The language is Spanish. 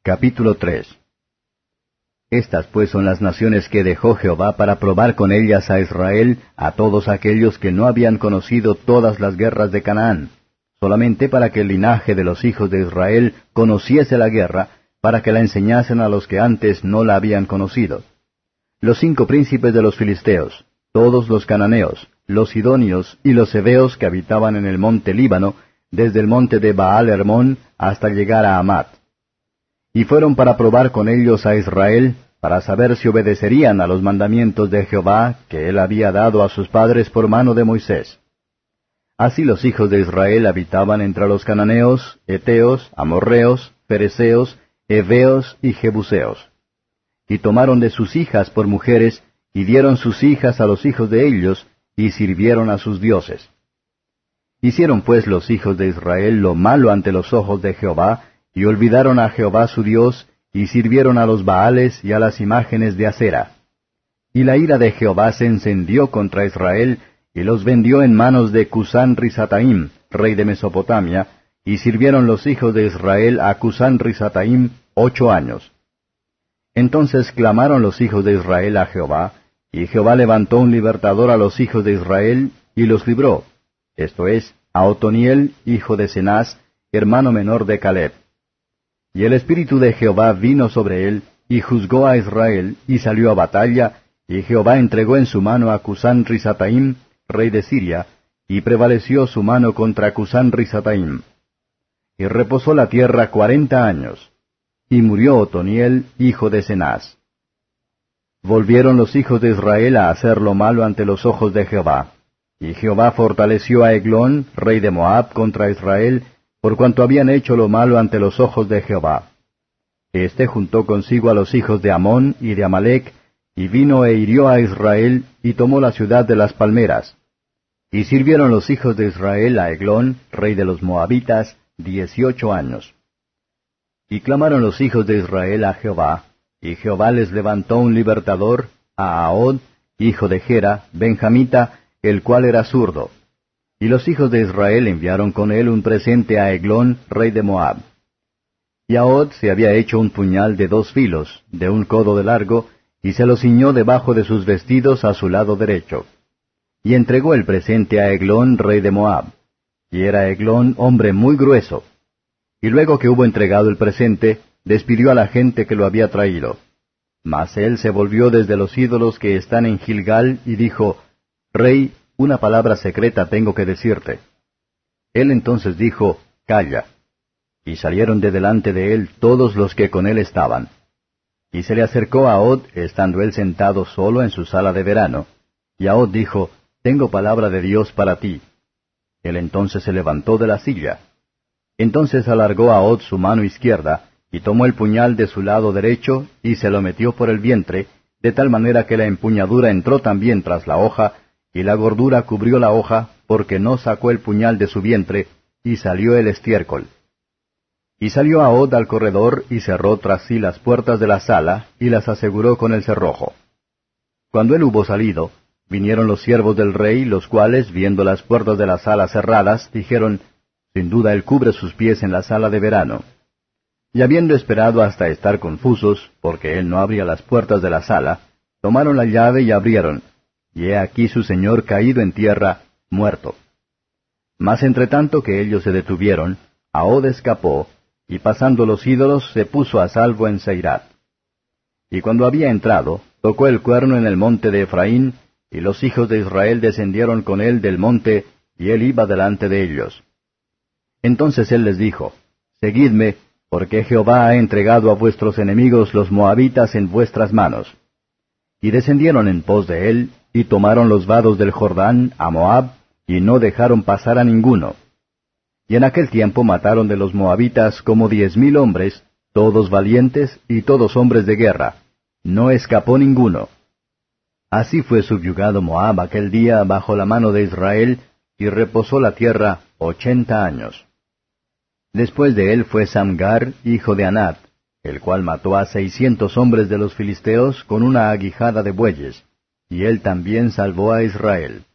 Capítulo 3. Estas pues son las naciones que dejó Jehová para probar con ellas a Israel, a todos aquellos que no habían conocido todas las guerras de Canaán, solamente para que el linaje de los hijos de Israel conociese la guerra, para que la enseñasen a los que antes no la habían conocido. Los 5 príncipes de los filisteos, todos los cananeos, los sidonios y los heveos que habitaban en el monte Líbano, desde el monte de Baal Hermón hasta llegar a Hamat. Y fueron para probar con ellos a Israel, para saber si obedecerían a los mandamientos de Jehová que él había dado a sus padres por mano de Moisés. Así los hijos de Israel habitaban entre los cananeos, heteos, amorreos, fereceos, heveos y jebuseos. Y tomaron de sus hijas por mujeres, y dieron sus hijas a los hijos de ellos, y sirvieron a sus dioses. Hicieron pues los hijos de Israel lo malo ante los ojos de Jehová, y olvidaron a Jehová su Dios, y sirvieron a los Baales y a las imágenes de acera. Y la ira de Jehová se encendió contra Israel, y los vendió en manos de Cusán-Risataim, rey de Mesopotamia, y sirvieron los hijos de Israel a Cusán-Risataim 8 años. Entonces clamaron los hijos de Israel a Jehová, y Jehová levantó un libertador a los hijos de Israel, y los libró, esto es, a Otoniel, hijo de Cenaz, hermano menor de Caleb. Y el Espíritu de Jehová vino sobre él, y juzgó a Israel, y salió a batalla, y Jehová entregó en su mano a Cusán-Risataim, rey de Siria, y prevaleció su mano contra Cusán-Risataim. Y reposó la tierra 40 años, y murió Otoniel, hijo de Cenaz. Volvieron los hijos de Israel a hacer lo malo ante los ojos de Jehová. Y Jehová fortaleció a Eglón, rey de Moab, contra Israel, por cuanto habían hecho lo malo ante los ojos de Jehová. Este juntó consigo a los hijos de Amón y de Amalec, y vino e hirió a Israel, y tomó la ciudad de las palmeras. Y sirvieron los hijos de Israel a Eglón, rey de los Moabitas, 18 años. Y clamaron los hijos de Israel a Jehová, y Jehová les levantó un libertador, a Ahod, hijo de Gera, benjamita, el cual era zurdo. Y los hijos de Israel enviaron con él un presente a Eglón, rey de Moab. Y Ahod se había hecho un puñal de 2 filos, de 1 codo de largo, y se lo ciñó debajo de sus vestidos a su lado derecho. Y entregó el presente a Eglón, rey de Moab. Y era Eglón hombre muy grueso. Y luego que hubo entregado el presente, despidió a la gente que lo había traído. Mas él se volvió desde los ídolos que están en Gilgal, y dijo, Rey, una palabra secreta tengo que decirte. Él entonces dijo, Calla. Y salieron de delante de él todos los que con él estaban. Y se le acercó a Ahod, estando él sentado solo en su sala de verano. Y Ahod dijo, Tengo palabra de Dios para ti. Él entonces se levantó de la silla. Entonces alargó Ahod su mano izquierda, y tomó el puñal de su lado derecho, y se lo metió por el vientre, de tal manera que la empuñadura entró también tras la hoja, y la gordura cubrió la hoja, porque no sacó el puñal de su vientre, y salió el estiércol. Y salió Ahod al corredor, y cerró tras sí las puertas de la sala, y las aseguró con el cerrojo. Cuando él hubo salido, vinieron los siervos del rey, los cuales, viendo las puertas de la sala cerradas, dijeron, Sin duda él cubre sus pies en la sala de verano. Y habiendo esperado hasta estar confusos, porque él no abría las puertas de la sala, tomaron la llave y abrieron, y he aquí su señor caído en tierra, muerto. Mas entre tanto que ellos se detuvieron, Ahod escapó, y pasando los ídolos se puso a salvo en Seirat. Y cuando había entrado, tocó el cuerno en el monte de Efraín, y los hijos de Israel descendieron con él del monte, y él iba delante de ellos. Entonces él les dijo, Seguidme, porque Jehová ha entregado a vuestros enemigos los moabitas en vuestras manos. Y descendieron en pos de él, y tomaron los vados del Jordán a Moab, y no dejaron pasar a ninguno. Y en aquel tiempo mataron de los moabitas como 10,000 hombres, todos valientes y todos hombres de guerra. No escapó ninguno. Así fue subyugado Moab aquel día bajo la mano de Israel, y reposó la tierra 80 años. Después de él fue Samgar, hijo de Anat, el cual mató a 600 hombres de los filisteos con una aguijada de bueyes, y él también salvó a Israel.